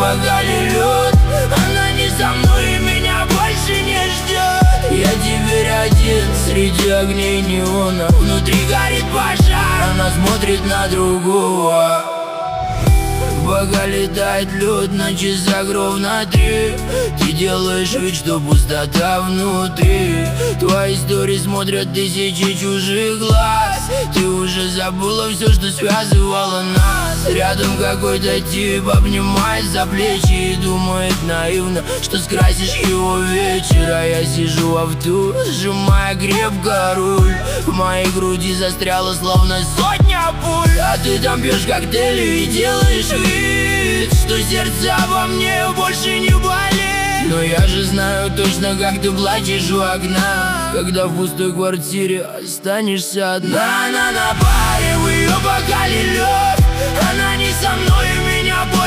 бокале лед. Она не со мной и меня больше не ждет. Я теперь один среди огней неона. Внутри горит пожар, она смотрит на другого. Пока летает лед, на часах ровно 3. Ты делаешь вид, что пустота внутри. Твои истории смотрят тысячи чужих глаз. Ты уже забыла все, что связывало нас. Рядом какой-то тип обнимает за плечи и думает наивно, что скрасишь его вечер. А я сижу в авто, сжимая крепко руль. В моей груди застряла словно сотня пуль. А ты там пьешь коктейли и делаешь вид, что сердце обо мне больше не болит. Но я же знаю точно, как ты плачешь у окна, когда в пустой квартире останешься одна. Она на паре, в ее бокале лед. Она не со мной, и меня больше